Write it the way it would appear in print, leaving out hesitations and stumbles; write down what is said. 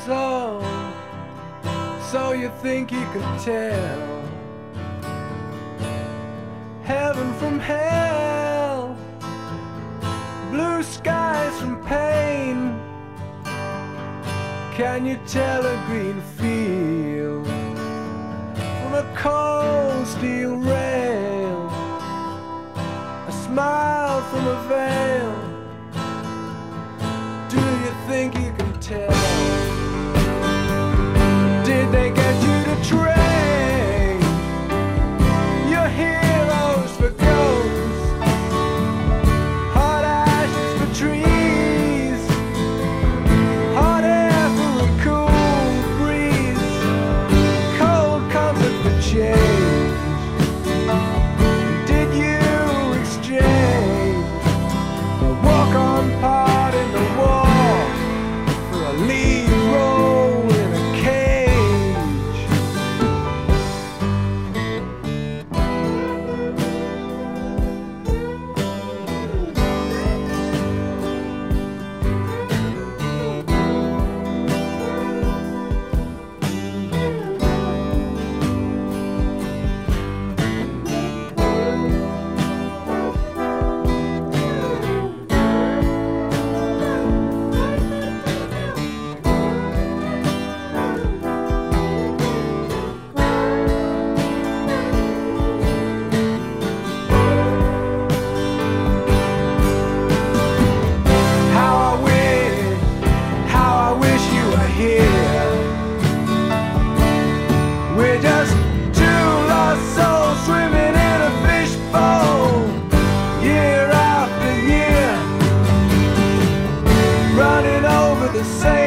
soul. So you think you can tell heaven from hell, blue skies from pain. Can you tell a green field from a cold steel rail, a smile from a veil? Do you think you can tell? Did they get you to train your heroes for ghosts, hot ashes for trees, hot air for a cool breeze, cold comfort for change? Did you exchange the walk-on part in the war for a lead role in a cage? We're just two lost souls swimming in a fishbowl, year after year, running over the same